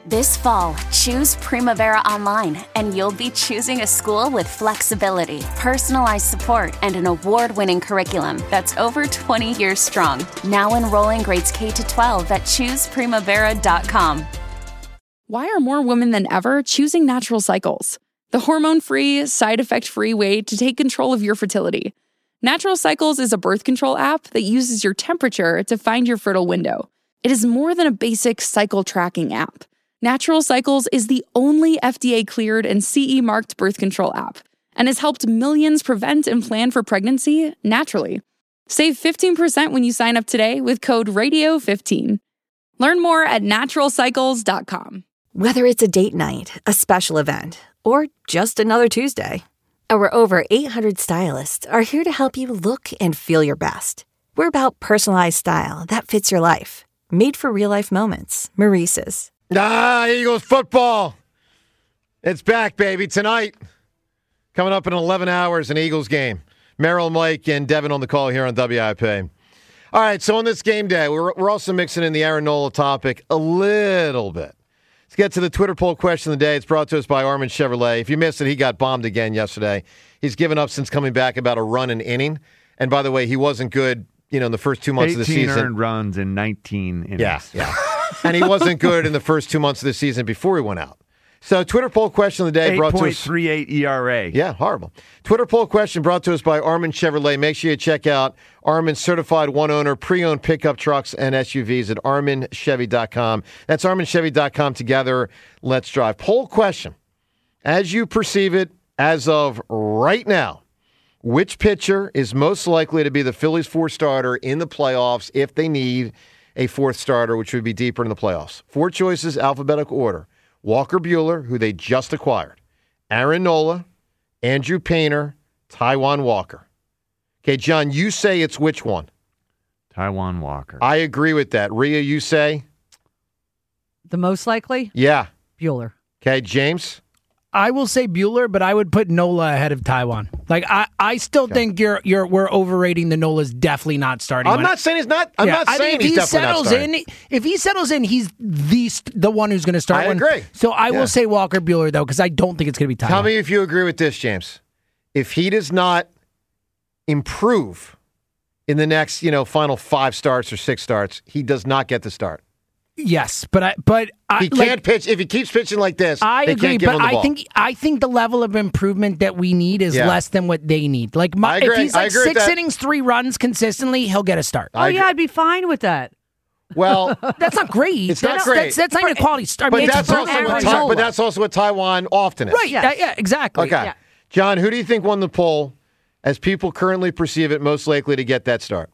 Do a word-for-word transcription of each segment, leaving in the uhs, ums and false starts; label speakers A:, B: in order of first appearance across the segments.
A: This fall, choose Primavera Online, and you'll be choosing a school with flexibility, personalized support, and an award-winning curriculum that's over twenty years strong. Now enrolling grades K to twelve at choose primavera dot com.
B: Why are more women than ever choosing Natural Cycles? The hormone-free, side-effect-free way to take control of your fertility. Natural Cycles is a birth control app that uses your temperature to find your fertile window. It is more than a basic cycle tracking app. Natural Cycles is the only F D A-cleared and C E-marked birth control app and has helped millions prevent and plan for pregnancy naturally. Save fifteen percent when you sign up today with code radio fifteen. Learn more at natural cycles dot com.
C: Whether it's a date night, a special event, or just another Tuesday, our over eight hundred stylists are here to help you look and feel your best. We're about personalized style that fits your life. Made for real-life moments. Maurice's.
D: Ah, Eagles football. It's back, baby, tonight. Coming up in eleven hours, an Eagles game. Merrill, Mike, and Devin on the call here on W I P. All right, so on this game day, we're, we're also mixing in the Aaron Nola topic a little bit. Let's get to the Twitter poll question of the day. It's brought to us by Armin Chevrolet. If you missed it, he got bombed again yesterday. He's given up since coming back about a run an inning. And by the way, he wasn't good, you know, in the first two months of the season.
E: eighteen earned runs in nineteen innings.
D: Yeah, yeah. And he wasn't good in the first two months of the season before he went out. So Twitter poll question of the day brought to us.
E: eight point three eight E R A.
D: Yeah, horrible. Twitter poll question brought to us by Armin Chevrolet. Make sure you check out Armin's certified one-owner pre-owned pickup trucks and S U Vs at armin chevy dot com. That's armin chevy dot com. Together, let's drive. Poll question. As you perceive it as of right now, which pitcher is most likely to be the Phillies' fourth starter in the playoffs if they need a fourth starter, which would be deeper in the playoffs? Four choices, alphabetical order. Walker Buehler, who they just acquired. Aaron Nola, Andrew Painter, Taijuan Walker. Okay, John, you say it's which one?
E: Taijuan Walker.
D: I agree with that. Rhea, you say?
F: The most likely?
D: Yeah.
F: Buehler.
D: Okay, James?
G: I will say Buehler, but I would put Nola ahead of Taijuan. Like I, I still okay. think you're you're we're overrating the Nola's definitely not starting.
D: I'm not saying he's not. I'm
G: yeah,
D: not
G: I
D: saying
G: mean,
D: he's
G: he
D: definitely
G: settles
D: not starting.
G: in. If he settles in, he's the the one who's going to start.
D: I
G: one.
D: agree.
G: So I
D: yeah.
G: will say Walker Buehler though, because I don't think it's going to be Taijuan.
D: Tell me if you agree with this, James. If he does not improve in the next, you know, final five starts or six starts, he does not get the start.
G: Yes, but I but I,
D: he can't
G: like,
D: pitch if he keeps pitching like this.
G: I
D: they
G: agree,
D: can't give
G: but
D: him the
G: I
D: ball.
G: think I think the level of improvement that we need is
D: Yeah.
G: less than what they need. Like my,
D: I agree.
G: if he's
D: I
G: like
D: agree with
G: six
D: that.
G: innings, three runs consistently, he'll get a start.
F: Oh yeah, I'd be fine with that.
D: Well,
G: that's not great.
D: It's not
G: that's,
D: great.
G: That's, that's not even a quality start.
D: But
G: I mean,
D: that's
G: it's
D: also
G: Aaron
D: what Ty,
G: Nola.
D: but that's also what Taijuan often is.
G: Right. Yeah, yeah, exactly.
D: Okay.
G: Yeah.
D: John, who do you think won the poll as people currently perceive it most likely to get that start?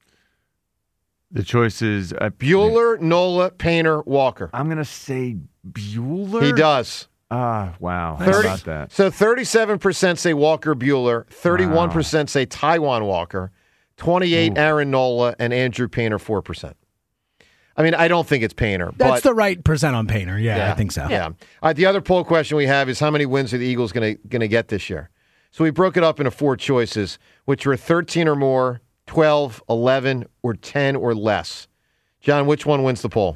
E: The choices. Uh,
D: Buehler, Nola, Painter, Walker.
E: I'm going to say Buehler.
D: He does.
E: Ah, wow. How
D: thirty
E: about that?
D: So thirty-seven percent say Walker Buehler, thirty-one percent
E: Wow.
D: say Taijuan Walker, twenty-eight
E: Ooh.
D: Aaron Nola, and Andrew Painter, four percent. I mean, I don't think it's Painter.
G: That's
D: but,
G: the right percent on Painter. Yeah,
D: yeah
G: I think so.
D: Yeah. All right, the other poll question we have is how many wins are the Eagles going to going to get this year? So we broke it up into four choices, which were thirteen or more, twelve, eleven, or ten or less. John, which one wins the poll?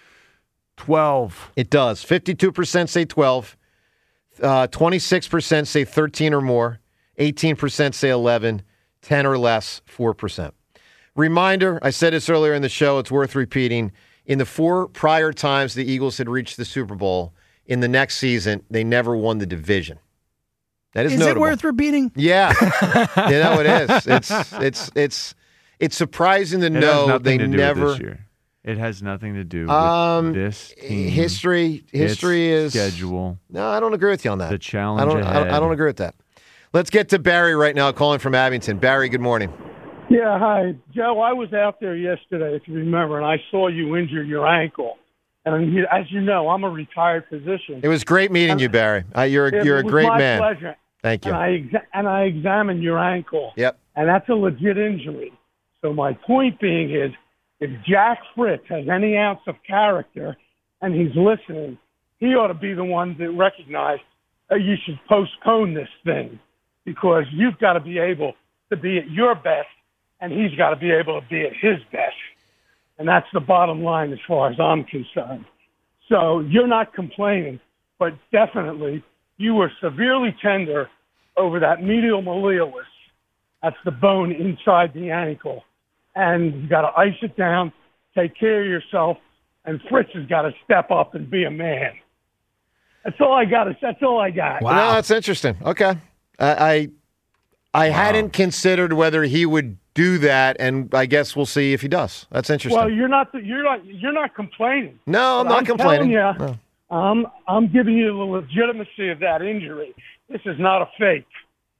E: twelve.
D: It does. fifty-two percent say twelve. Uh, twenty-six percent say thirteen or more. eighteen percent say eleven. ten or less, four percent. Reminder, I said this earlier in the show, it's worth repeating. In the four prior times the Eagles had reached the Super Bowl, in the next season, they never won the division. That is,
G: is
D: notable.
G: it worth repeating?
D: Yeah. You know, it is. It's it's it's it's surprising to
E: It
D: know
E: has
D: they
E: to do
D: never.
E: With this year. It has nothing to do with
D: Um,
E: this team.
D: History, history
E: its
D: is
E: schedule.
D: No, I don't agree with you on that.
E: The challenge
D: I don't. I don't, I don't agree with that. Let's get to Barry right now, calling from Abington. Barry, good morning.
H: Yeah, hi, Joe. I was out there yesterday, if you remember, and I saw you injure your ankle. And you- as you know, I'm a retired physician.
D: It was great meeting
H: And-
D: you, Barry. Uh, you're
H: It
D: you're a
H: was
D: great
H: my
D: man.
H: Pleasure.
D: Thank you.
H: And I exa- and I examined your ankle.
D: Yep.
H: And that's a legit injury. So my point being is, if Jack Fritz has any ounce of character and he's listening, he ought to be the one to recognize that you should postpone this thing, because you've got to be able to be at your best and he's got to be able to be at his best. And that's the bottom line as far as I'm concerned. So you're not complaining, but definitely you were severely tender over that medial malleolus. That's the bone inside the ankle. And you got to ice it down, take care of yourself, and Fritz has got to step up and be a man. That's all I got. That's all I got.
D: Wow. No, that's interesting. Okay. I I, I wow. hadn't considered whether he would do that, and I guess we'll see if he does. That's interesting.
H: Well, you're not you're not you're not complaining.
D: No, I'm not
H: I'm
D: complaining.
H: You,
D: no.
H: I'm I'm giving you the legitimacy of that injury. This is not a fake.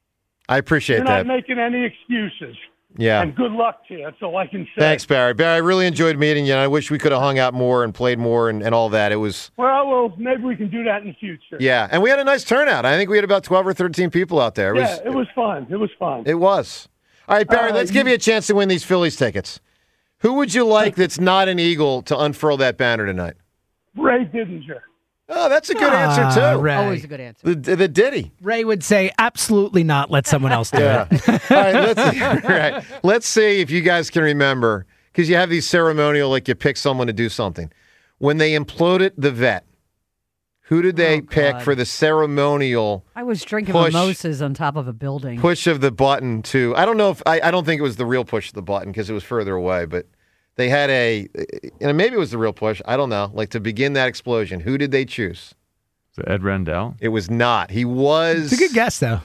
D: I appreciate
H: you're
D: that.
H: You're not making any excuses.
D: Yeah.
H: And good luck to you. That's all I can say.
D: Thanks, Barry. Barry, I really enjoyed meeting you, and I wish we could have hung out more and played more and, and all that. It was
H: well, well, maybe we can do that in the future.
D: Yeah, and we had a nice turnout. I think we had about twelve or thirteen people out there. It
H: yeah,
D: was,
H: it was fun. It was fun.
D: It was. All right, Barry,
H: uh,
D: let's give you a chance to win these Phillies tickets. Who would you like that's not an Eagle to unfurl that banner tonight?
H: Ray Didinger.
D: Oh, that's a good
G: ah,
D: answer, too.
G: Ray.
F: Always a good answer.
D: The, the Diddy.
G: Ray would say, absolutely not. Let someone else do
D: yeah.
G: it.
D: All right, let's see. Right. Let's see if you guys can remember, because you have these ceremonial, like you pick someone to do something. When they imploded the vet, who did they
F: oh,
D: pick
F: God.
D: for the ceremonial
F: I was drinking
D: push,
F: mimosas on top of a building.
D: push of the button to, I don't know if, I, I don't think it was the real push of the button because it was further away, but they had a, and maybe it was the real push, I don't know, like to begin that explosion. Who did they choose?
E: Is it Ed Rendell?
D: It was not. He was.
G: It's a good guess, though.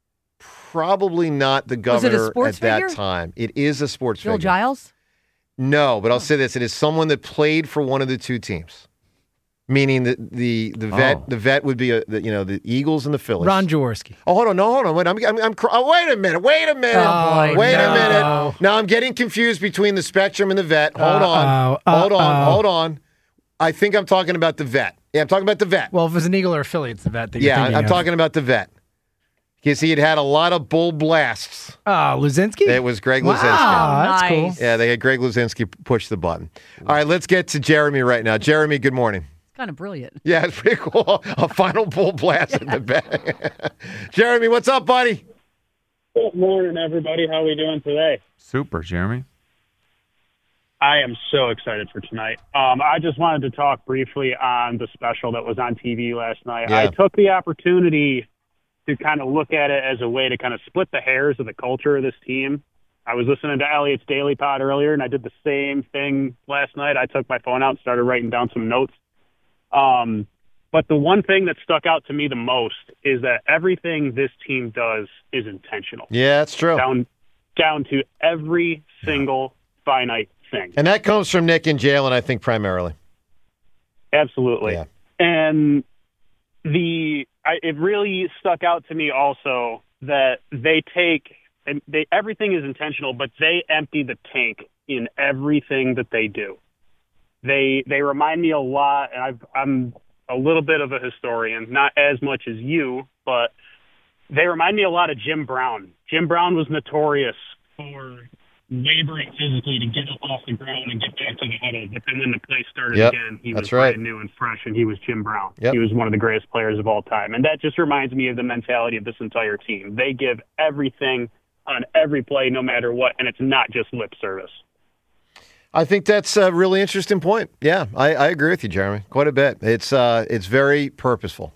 D: Probably not the governor
F: Was it a sports
D: at that
F: figure?
D: time. It is a sports
F: Bill
D: figure.
F: Giles?
D: No, but I'll say this: it is someone that played for one of the two teams. Meaning the the the vet
E: Oh.
D: the vet would be a, the, you know the Eagles and the Phillies.
G: Ron Jaworski.
D: Oh, hold on, no, hold on, wait, I'm I'm, I'm cr- oh, wait a minute, wait a minute,
G: Oh,
D: wait
G: no.
D: a minute. Now I'm getting confused between the Spectrum and the vet. Hold on,
G: Uh-oh,
D: hold on,
G: uh-oh.
D: hold on. I think I'm talking about the vet. Yeah, I'm talking about the vet.
G: Well, if it's an Eagle or a Philly, it's the vet that you're
D: yeah,
G: thinking
D: I'm
G: of.
D: talking about the vet because he had had a lot of bull blasts.
G: Oh, Luzinski?
D: It was Greg
G: Wow,
D: Luzinski.
G: that's
F: Nice.
G: cool.
D: Yeah, they had Greg Luzinski push the button. All right, let's get to Jeremy right now. Jeremy, good morning.
F: It's kind of brilliant.
D: Yeah, it's pretty cool. A final bull blast in the back. Jeremy, what's up, buddy?
I: Good morning, everybody. How are we doing today?
E: Super, Jeremy.
I: I am so excited for tonight. Um, I just wanted to talk briefly on the special that was on T V last night.
D: Yeah.
I: I took the opportunity to kind of look at it as a way to kind of split the hairs of the culture of this team. I was listening to Elliot's Daily Pod earlier, and I did the same thing last night. I took my phone out and started writing down some notes. Um, but the one thing that stuck out to me the most is that everything this team does is intentional.
D: Yeah, that's true.
I: Down, down to every single finite thing.
D: And that comes from Nick and Jalen, I think, primarily.
I: Absolutely.
D: Yeah.
I: And the I, it really stuck out to me also that they take and they everything is intentional, but they empty the tank in everything that they do. They they remind me a lot, and I've, I'm a little bit of a historian, not as much as you, but they remind me a lot of Jim Brown. Jim Brown was notorious for laboring physically to get up off the ground and get back to the huddle. But then when the play started
D: Yep,
I: again, he
D: that's
I: was
D: right.
I: brand new and fresh, and he was Jim Brown.
D: Yep.
I: He was one of the greatest players of all time. And that just reminds me of the mentality of this entire team. They give everything on every play, no matter what, and it's not just lip service.
D: I think that's a really interesting point. Yeah, I, I agree with you, Jeremy, quite a bit. It's uh, it's very purposeful.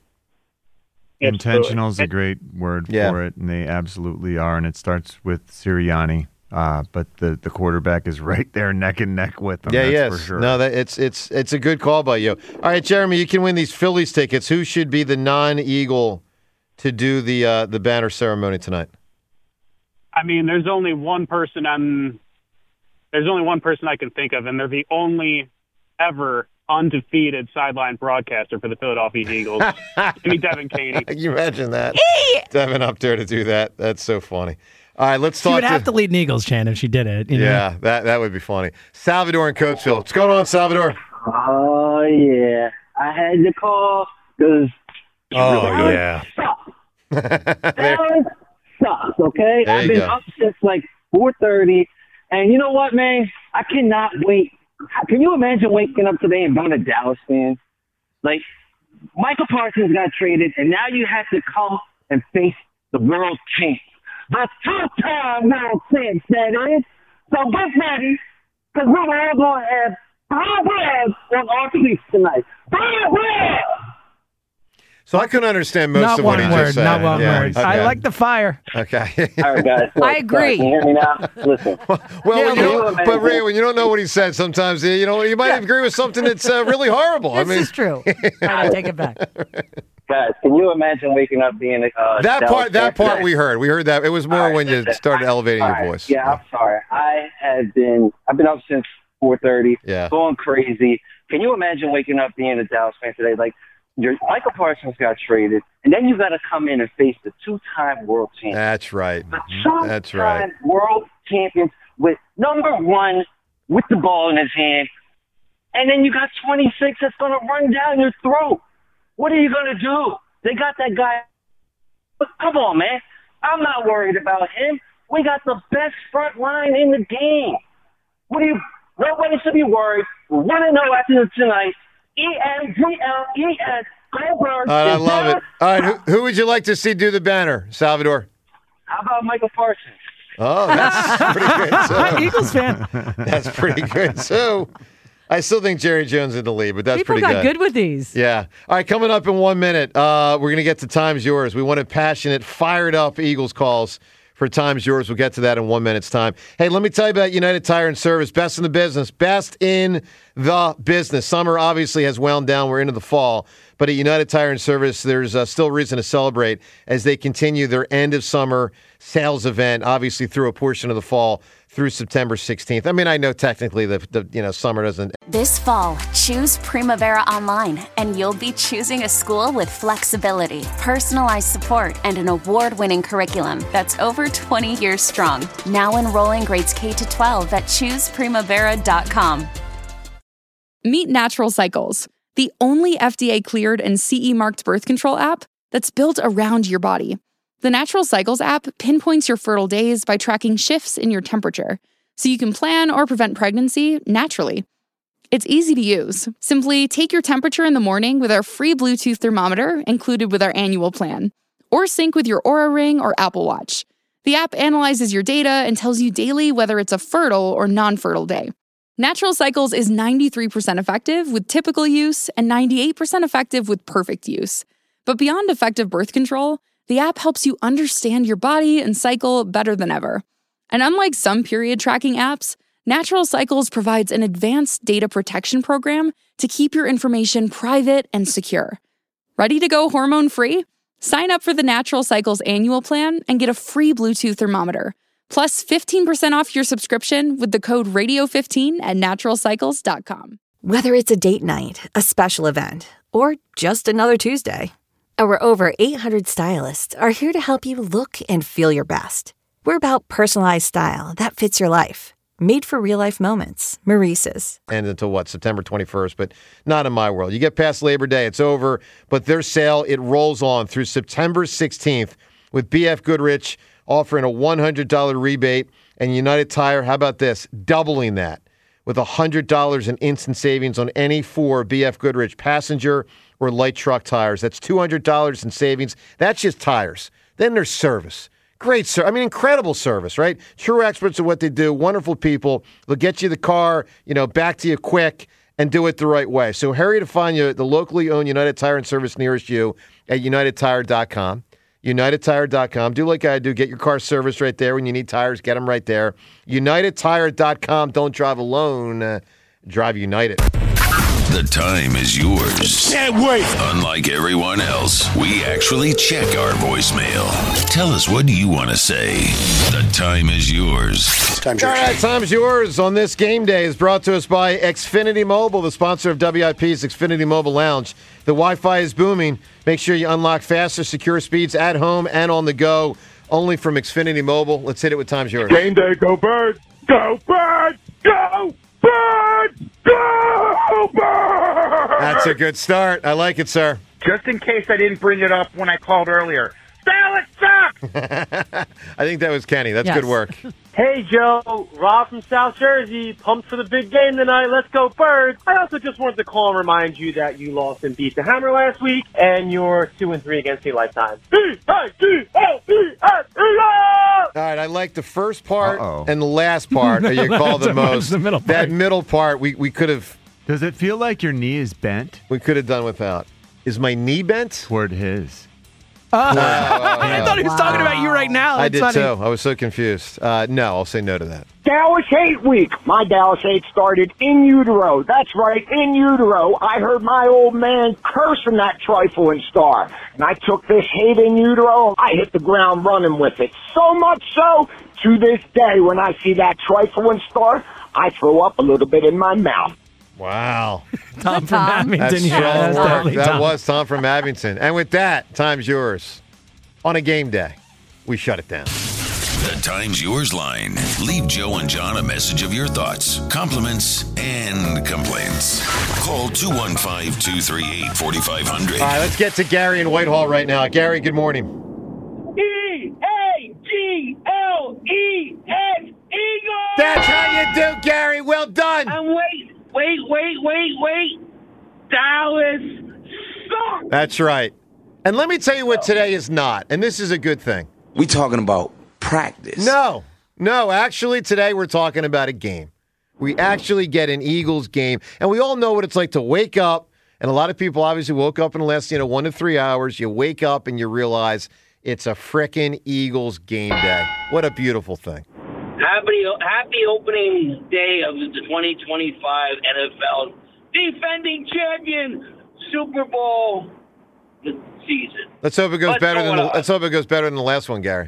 E: Intentional is a great word
D: Yeah.
E: for it, and they absolutely are. And it starts with Sirianni, uh, but the, the quarterback is right there neck and neck with them.
D: Yeah,
E: that's
D: yes.
E: for sure.
D: No, that it's it's it's a good call by you. All right, Jeremy, you can win these Phillies tickets. Who should be the non-Eagle to do the uh, the banner ceremony tonight?
I: I mean, there's only one person on. There's only one person I can think of, and they're the only ever undefeated sideline broadcaster for the Philadelphia Eagles. Give me Devin Caney.
D: Can you imagine that? Devin up there to do that. That's so funny. All right, let's
G: She
D: talk
G: would
D: to,
G: have to lead an Eagles chant if she did it. You know?
D: Yeah, that that would be funny. Salvador in Coatesville. What's going on, Salvador?
J: Oh, yeah. I had to call because
D: Oh,
J: Dallas
D: yeah.
J: sucks. Dallas sucks, okay?
D: There
J: I've
D: you
J: been
D: go.
J: up since like four thirty. And you know what, man? I cannot wait. Can you imagine waking up today and being a Dallas fan? Like, Michael Parsons got traded, and now you have to come and face the world champ. The two-time world champ, that is. So get ready, because we're all going to have three brands on our cleats tonight.
D: So I couldn't understand most
G: Not
D: of what
G: one
D: he
G: word.
D: just said.
G: Not one
D: Yeah,
G: word.
D: okay.
G: I like the fire.
D: Okay.
J: All right, guys. Look,
F: I agree.
J: Can you hear me now? Listen.
D: Well,
J: Yeah,
D: when you
J: can you
D: don't, but
J: imagine-
D: Ray, when you don't know what he said, sometimes you know you might agree with something that's uh, really horrible.
F: This
D: I mean,
F: is true. All right, I take it back.
J: Guys, can you imagine waking up being a uh,
D: that
J: Dallas
D: part, that
J: fan
D: part
J: today?
D: we heard. We heard that. It was more
J: All right,
D: when you
J: listen,
D: started elevating
J: all
D: your
J: right,
D: voice.
J: Yeah, I'm sorry. I had been, I've been up since four thirty,
D: Yeah.
J: going crazy. Can you imagine waking up being a Dallas fan today? Like, your Michael Parsons got traded, and then you got to come in and face the two-time world champion.
D: That's right.
J: The
D: That's
J: two-time
D: right.
J: world champion with number one with the ball in his hand, and then you got twenty-six that's going to run down your throat. What are you going to do? They got that guy. Come on, man. I'm not worried about him. We got the best front line in the game. What do you? Nobody should be worried. We're one and zero after tonight. E N G L E S. Goldberg.
D: All right, I love it. All right, who, who would you like to see do the banner, Salvador?
J: How about Michael Parsons?
D: Oh, that's pretty good. So.
F: Eagles fan.
D: That's pretty good. So, I still think Jerry Jones in the lead, but that's
F: People
D: pretty
F: got
D: good.
F: good with these.
D: Yeah. All right, coming up in one minute, uh, we're going to get to Time's Yours. We wanted passionate, fired up Eagles calls for Time's Yours. We'll get to that in one minute's time. Hey, let me tell you about United Tire and Service. Best in the business. Best in the business. Summer obviously has wound down. We're into the fall. But at United Tire and Service, there's uh, still reason to celebrate as they continue their end of summer sales event, obviously through a portion of the fall through September sixteenth. I mean, I know technically the, the you know summer doesn't.
A: This fall, choose Primavera Online, and you'll be choosing a school with flexibility, personalized support, and an award-winning curriculum that's over twenty years strong. Now enrolling grades K to twelve at choose primavera dot com.
B: Meet Natural Cycles, the only F D A-cleared and C E-marked birth control app that's built around your body. The Natural Cycles app pinpoints your fertile days by tracking shifts in your temperature, so you can plan or prevent pregnancy naturally. It's easy to use. Simply take your temperature in the morning with our free Bluetooth thermometer included with our annual plan, or sync with your Oura Ring or Apple Watch. The app analyzes your data and tells you daily whether it's a fertile or non-fertile day. Natural Cycles is ninety-three percent effective with typical use and ninety-eight percent effective with perfect use. But beyond effective birth control, the app helps you understand your body and cycle better than ever. And unlike some period tracking apps, Natural Cycles provides an advanced data protection program to keep your information private and secure. Ready to go hormone-free? Sign up for the Natural Cycles annual plan and get a free Bluetooth thermometer, plus fifteen percent off your subscription with the code radio fifteen at natural cycles dot com.
C: Whether it's a date night, a special event, or just another Tuesday, our over eight hundred stylists are here to help you look and feel your best. We're about personalized style that fits your life. Made for real-life moments. Maurice's.
D: And until what, September twenty-first, but not in my world. You get past Labor Day, it's over, but their sale, it rolls on through September sixteenth with B F Goodrich offering a one hundred dollars rebate, and United Tire, how about this, doubling that with one hundred dollars in instant savings on any four B F Goodrich passenger or light truck tires. That's two hundred dollars in savings. That's just tires. Then there's service. Great service. I mean, incredible service, right? True experts at what they do. Wonderful people. They'll get you the car, you know, back to you quick and do it the right way. So hurry to find you the locally owned United Tire and Service nearest you at united tire dot com. united tire dot com. Do like I do. Get your car serviced right there. When you need tires, get them right there. united tire dot com. Don't drive alone. Uh, drive United.
K: The time is yours.
L: Can't wait.
K: Unlike everyone else, we actually check our voicemail. Tell us, what do you want to say? The time is yours.
D: Time's yours. All right, time's yours on this game day is brought to us by Xfinity Mobile, the sponsor of W I P's Xfinity Mobile Lounge. The Wi-Fi is booming. Make sure you unlock faster, secure speeds at home and on the go. Only from Xfinity Mobile. Let's hit it with time's yours.
L: Game day, go Birds! Go Birds! Go Birds! Go Birds!
D: That's a good start. I like it, sir.
M: Just in case I didn't bring it up when I called earlier. Dallas sucks!
D: I think that was Kenny. That's
M: Yes.
D: good work.
N: Hey, Joe. Rob from South Jersey. Pumped for the big game tonight. Let's go, Birds. I also just wanted to call and remind you that you lost and beat the Hammer last week, and you're two and three against a lifetime.
D: All right, I like the first part
E: Uh-oh.
D: and the last part. Or you call the
G: That's
D: most.
G: the middle
D: That
G: part.
D: middle part, we, we could have
E: Does it feel like your knee is bent?
D: We could have done without. Is my knee bent?
E: Toward his.
G: Uh,
D: No,
G: I
D: no.
G: thought he was talking about you right now.
D: I
G: That's
D: did
G: funny.
D: too. I was so confused. Uh, no, I'll say no to that.
L: Dallas Hate Week. My Dallas Hate started in utero. That's right, in utero. I heard my old man cursing that trifling star. And I took this hate in utero. I hit the ground running with it. So much so, to this day, when I see that trifling star, I throw up a little bit in my mouth.
D: Wow.
G: Tom from Abington.
D: That's
G: yeah,
D: strong
G: that's
D: work.
G: definitely
D: That
G: Tom.
D: was Tom from Abington. And with that, time's yours. On a game day, we shut it down.
K: The Time's Yours line. Leave Joe and John a message of your thoughts, compliments, and complaints. Call two one five, two three eight, four five zero zero.
D: All right, let's get to Gary in Whitehall right now. Gary, good morning.
L: E A G L E S, Eagles!
D: That's how you do, Gary. Well done.
L: And wait, wait, wait, wait, wait. Dallas sucks!
D: That's right. And let me tell you what today is not, and this is a good thing.
O: We talking about practice.
D: No, no, actually today we're talking about a game. We actually get an Eagles game, and we all know what it's like to wake up, and a lot of people obviously woke up in the last, you know, one to three hours. You wake up and you realize it's a frickin' Eagles game day. What a beautiful thing.
P: Happy, happy opening day of the twenty twenty-five N F L defending champion Super Bowl season.
D: Let's hope it goes
P: What's
D: better than
P: going
D: the,
P: on?
D: let's hope it goes better than the last one, Gary.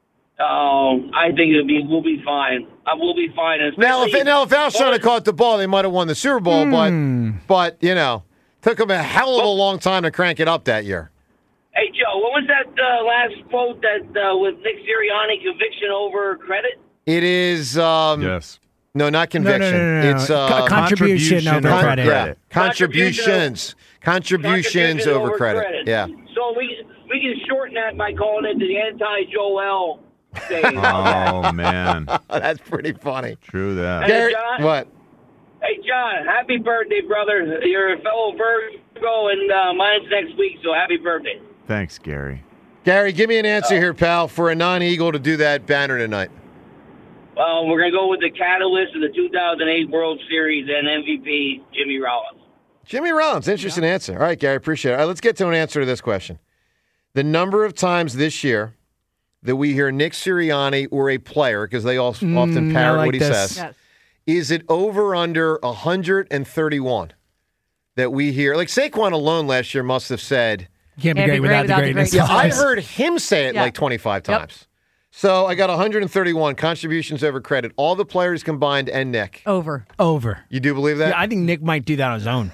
P: Oh, I think it'll be we'll be fine. I will be fine.
D: Now, if now if Alshon had caught the ball, they might have won the Super Bowl,
G: Hmm.
D: but but you know, took them a hell of a long time to crank it up that year.
P: Hey Joe, what was that uh, last quote that uh, with Nick Sirianni, conviction over credit?
D: It is um,
E: yes.
D: No, not conviction.
G: No, no, no, no, no.
D: It's
G: Co-
D: uh,
G: contribution over
D: Con-
G: credit.
D: Yeah. Contributions. Contributions
P: Contribution
D: over credit. Yeah.
P: So we we can shorten that by calling it the anti-Joel day.
E: Oh, man.
D: That's pretty funny.
E: True that.
P: Hey,
D: Gary,
P: John?
D: what?
P: Hey John, happy birthday, brother! You're a fellow Virgo, and uh, mine's next week, so happy birthday.
E: Thanks, Gary.
D: Gary, give me an answer here, pal, for a non-Eagle to do that banner tonight.
P: Well, we're gonna go with the catalyst of the two thousand eight World Series and M V P Jimmy Rollins.
D: Jimmy Rollins, interesting answer. All right, Gary, appreciate it. All right, let's get to an answer to this question. The number of times this year that we hear Nick Sirianni or a player, because they all often
G: Mm, I
D: parrot
G: like
D: what he
G: this.
D: says,
F: Yes.
D: is it over under one hundred thirty-one that we hear? Like Saquon alone last year must have said,
G: Can't be
F: Can't
G: great
F: be
G: without
F: great
G: the
F: without the
G: greatness.
F: greatness.
D: yeah, I
G: Yes.
D: heard him say it
F: Yeah.
D: like twenty-five
F: Yep.
D: times. So I got one hundred thirty-one contributions over credit, all the players combined and Nick.
F: Over.
G: Over.
D: You do believe that?
G: Yeah, I think Nick might do that on his own.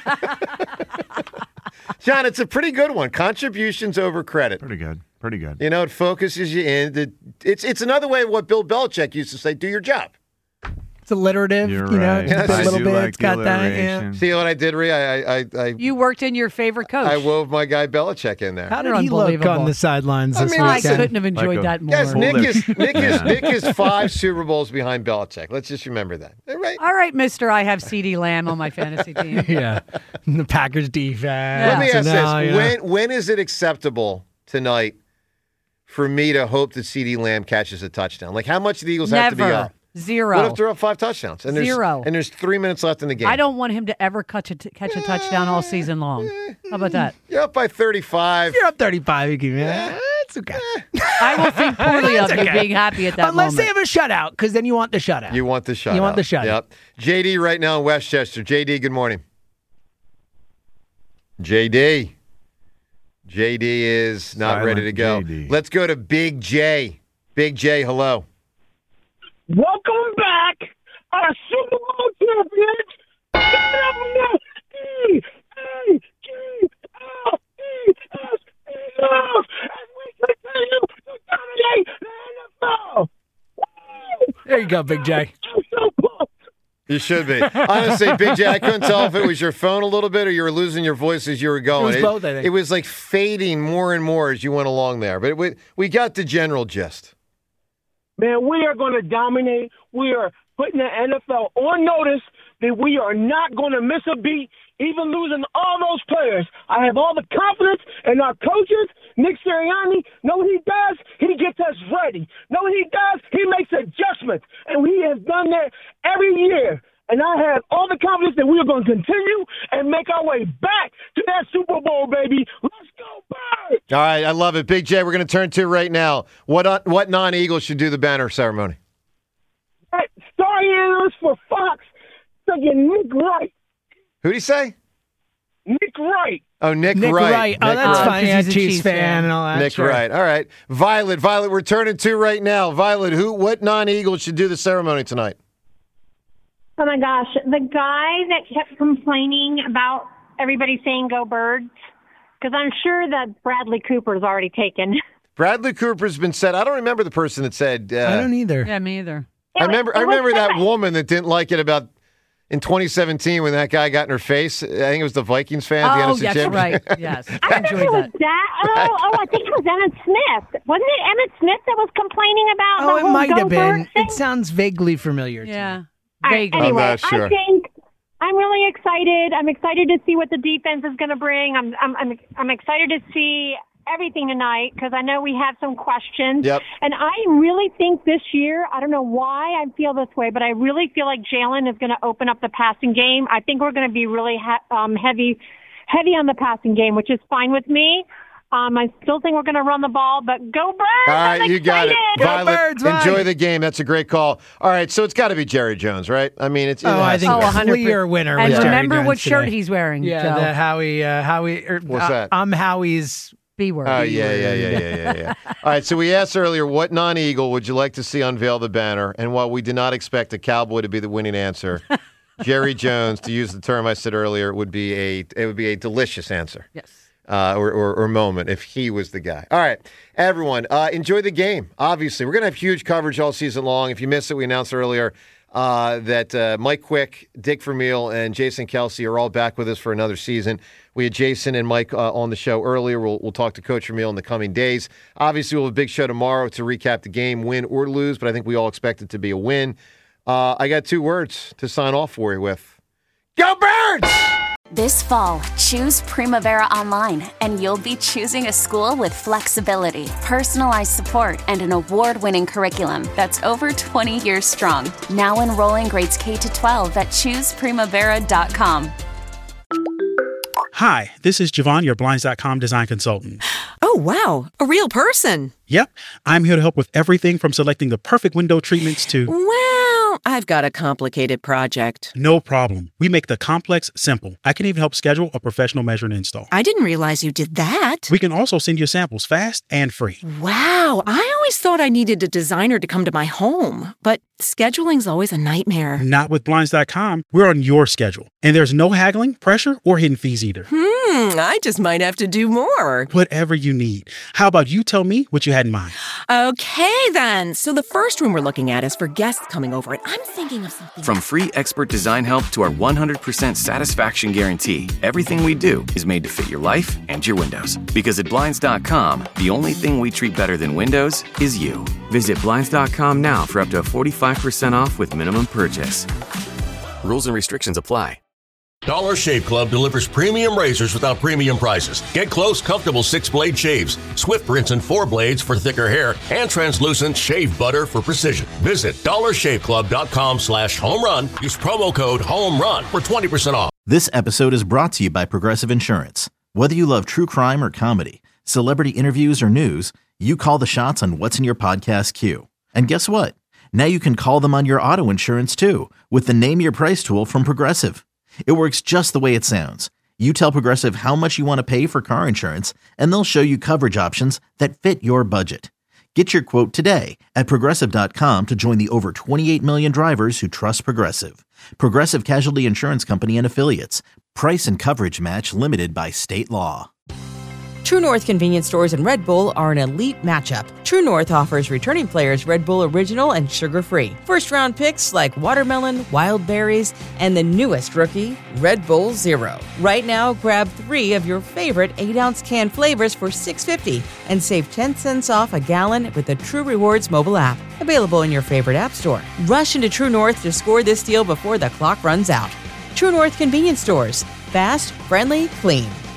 D: John, it's a pretty good one. Contributions over credit.
E: Pretty good. Pretty good.
D: You know, it focuses you in. The- It's it's another way of what Bill Belichick used to say, do your job.
G: It's alliterative,
E: You're
G: you know,
E: right.
G: just
D: I
G: a little
E: do
G: bit.
E: like
G: it's got
E: the
G: that. Yeah.
E: alliteration.
D: See what I did, Rhea? I, I, I,
F: You worked in your favorite coach.
D: I wove my guy Belichick in there.
G: How did
F: You're
G: he look
F: unbelievable.
G: on the sidelines
D: I
G: this
D: mean,
F: I
D: like
G: weekend?
F: couldn't have enjoyed
E: Like a-
F: that more.
D: Yes, Nick
E: Hold
D: is
E: it.
D: Nick is
E: Yeah.
D: Nick is five Super Bowls behind Belichick. Let's just remember that. All right.
F: All right, Mister, I have CeeDee Lamb on my fantasy team.
G: Yeah, the Packers defense.
D: Let me
G: and
D: ask
G: now,
D: this:
G: you know.
D: when when is it acceptable tonight for me to hope that CeeDee Lamb catches a touchdown? Like, how much do the Eagles have to be
F: Never.
D: up?
F: Zero.
D: What if they're up five touchdowns and there's
F: Zero.
D: and there's three minutes left in the game?
F: I don't want him to ever catch a, t- catch a touchdown all season long. How about that?
D: You're up by thirty-five.
G: You're up thirty-five. You can, yeah, it's okay.
F: I will think poorly of
G: It's
F: you
G: okay.
F: being happy at that
G: Unless
F: moment.
G: they have a shutout, because then you want the shutout.
D: You want the shutout.
G: You want the shutout.
D: Yep. J D right now in Westchester. J D, good morning. J D. J D is not
E: Silent
D: ready to go.
E: J D.
D: Let's go to Big J. Big J, hello.
L: Welcome back, our Super Bowl champions. E A G L E S, Eagles, as we continue to dominate the N F L. Woo!
G: There you go, Big J.
L: I'm so pumped.
D: You should be. Honestly, Big J, I couldn't tell if it was your phone a little bit or you were losing your voice as you were going.
G: It was both, I think.
D: It was like fading more and more as you went along there. But we, we got the general gist.
L: Man, we are going to dominate. We are putting the N F L on notice that we are not going to miss a beat, even losing all those players. I have all the confidence in our coaches. Nick Sirianni, know what he does? He gets us ready. Know what he does? He makes adjustments. And he has done that every year. And I had all the confidence that we were going to continue and make our way back to that Super Bowl, baby. Let's go, Birds!
D: All right, I love it. Big J, we're going to turn to right now. What uh, what non-Eagle should do the banner ceremony?
L: Right, star analyst for Fox, second Nick Wright.
D: Who'd he say?
L: Nick Wright.
D: Oh, Nick,
G: Nick
D: Wright.
G: Wright. Oh,
D: Nick
G: that's
D: Wright.
G: fine. He's a Chiefs fan and all that.
D: Nick
G: Sure.
D: Wright. All right. Violet, Violet, we're turning to right now. Violet, who? What non-Eagle should do the ceremony tonight?
Q: Oh, my gosh. The guy that kept complaining about everybody saying go Birds, because I'm sure that Bradley Cooper's already taken.
D: Bradley Cooper's been said. I don't remember the person that said. Uh,
G: I don't either.
F: Yeah, me either.
D: I remember. I remember that woman that didn't like it about in twenty seventeen when that guy got in her face. I think it was the Vikings fan. the
F: Oh,
D: N F C
F: that's
D: champion.
F: right. Yes,
Q: I
F: I
Q: don't know
F: enjoyed
Q: it was
F: that.
Q: that. Oh, oh, I think it was Emmett Smith. Wasn't it Emmett Smith that was complaining about
G: Oh,
Q: the
G: it
Q: whole
G: might
Q: go
G: have been.
Q: Birds thing?
G: It sounds vaguely familiar. to
F: Yeah.
G: me.
Q: All right,
F: Vaguely.
Q: anyway,
D: I'm not sure.
Q: I think I'm really excited. I'm excited to see what the defense is going to bring. I'm I'm I'm, I'm excited to see everything tonight because I know we have some questions.
D: Yep.
Q: And I really think this year, I don't know why I feel this way, but I really feel like Jalen is going to open up the passing game. I think we're going to be really he- um, heavy, heavy on the passing game, which is fine with me. Um, I still think we're going to run the ball, but go Birds!
D: All right,
Q: I'm
D: you got it.
Q: excited.
D: Violet,
G: Birds, bye.
D: enjoy the game. That's a great call. All right, so it's got to be Jerry Jones, right? I mean, it's. it
G: Oh, I
D: has
G: think
D: to
F: Oh,
D: be.
F: one hundred percent.
G: clear winner.
F: And
G: was Jerry
F: remember
G: Jones
F: what shirt
G: today.
F: he's wearing,
G: Yeah,
F: Joe.
G: the Howie. Uh, Howie. Er,
D: What's
G: uh,
D: that?
G: I'm Howie's.
F: B word.
D: Oh, yeah, yeah, yeah, yeah, yeah, yeah. All right, so we asked earlier, what non-Eagle would you like to see unveil the banner? And while we did not expect a Cowboy to be the winning answer, Jerry Jones, to use the term I said earlier, would be a it would be a delicious answer.
F: Yes.
D: Uh, or, or, or moment if he was the guy. All right, everyone, uh, enjoy the game. Obviously, we're going to have huge coverage all season long. If you missed it, we announced earlier uh, that uh, Mike Quick, Dick Vermeil, and Jason Kelsey are all back with us for another season. We had Jason and Mike uh, on the show earlier. We'll, we'll talk to Coach Vermeil in the coming days. Obviously, we'll have a big show tomorrow to recap the game, win or lose, but I think we all expect it to be a win. Uh, I got two words to sign off for you with. Go Birds!
A: This fall, choose Primavera Online, and you'll be choosing a school with flexibility, personalized support, and an award-winning curriculum that's over twenty years strong. Now enrolling grades K to twelve at choose primavera dot com.
R: Hi, this is Javon, your Blinds dot com design consultant.
S: Oh, wow. A real person.
R: Yep, I'm here to help with everything from selecting the perfect window treatments to...
S: Well, I've got a complicated project.
R: No problem. We make the complex simple. I can even help schedule a professional measure and install.
S: I didn't realize you did that.
R: We can also send you samples fast and free.
S: Wow, I always thought I needed a designer to come to my home, but scheduling's always a nightmare.
R: Not with Blinds dot com. We're on your schedule. And there's no haggling, pressure, or hidden fees either.
S: Hmm, I just might have to do more.
R: Whatever you need. How about you tell me what you had in mind?
S: Okay, then. So the first room we're looking at is for guests coming over, and I'm thinking of something.
T: From free expert design help to our one hundred percent satisfaction guarantee, everything we do is made to fit your life and your windows. Because at Blinds dot com, the only thing we treat better than windows is you. Visit Blinds dot com now for up to forty-five percent off with minimum purchase. Rules and restrictions apply.
U: Dollar Shave Club delivers premium razors without premium prices. Get close, comfortable six-blade shaves, swift rinse and four blades for thicker hair, and translucent shave butter for precision. Visit dollar shave club dot com slash home run. Use promo code HOMERUN for twenty percent off.
V: This episode is brought to you by Progressive Insurance. Whether you love true crime or comedy, celebrity interviews or news, you call the shots on what's in your podcast queue. And guess what? Now you can call them on your auto insurance too with the Name Your Price tool from Progressive. It works just the way it sounds. You tell Progressive how much you want to pay for car insurance, and they'll show you coverage options that fit your budget. Get your quote today at Progressive dot com to join the over twenty-eight million drivers who trust Progressive. Progressive Casualty Insurance Company and Affiliates. Price and coverage match limited by state law.
W: True North convenience stores and Red Bull are an elite matchup. True North offers returning players Red Bull Original and sugar-free. First-round picks like watermelon, wild berries, and the newest rookie, Red Bull Zero. Right now, grab three of your favorite eight-ounce can flavors for six dollars and fifty cents and save ten cents off a gallon with the True Rewards mobile app. Available in your favorite app store. Rush into True North to score this deal before the clock runs out. True North convenience stores. Fast, friendly, clean.